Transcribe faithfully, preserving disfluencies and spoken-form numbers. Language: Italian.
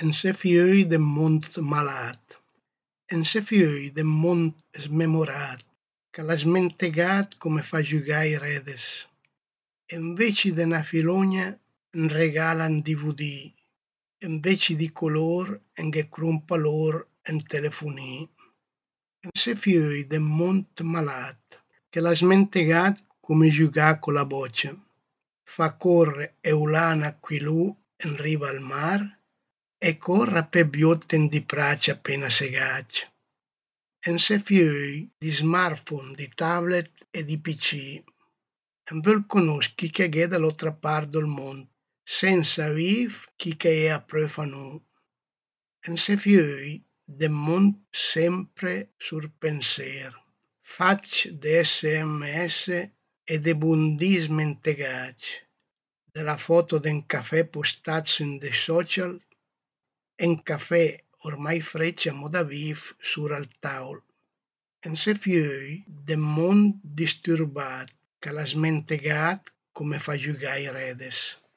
En se fiöi de mond malat, en se fiöi de mond smemorat, che l'à smentegat comme fa giugâ i redes. Inveci de unna filogna en regalan di vu di, inveci di color en ghe crompa l'or en telefonî. En se fiöi de mond malat, che l'à smentegat comme giugâ co l'à bòccia, fa corre e ulâ un aquilô in riva al mar e corre pe biòtte di prache appena segatg. En se fiöi di smartphone, di tablet e di pi ci. En veu conoschi chi che gh'é da l'òtra part do mond, sensa viv chi che ea apreuo fa no. En se fiöi de mond sempre sur penser, fatg de esse emme esse e de bondî smentegag, de la fòto de un cafè postat sun de social e un cafè ormai frec a moda viv sura il taul. En se fiöi de mond disturbat, che l'à smentegat comme fa giugâ i redes.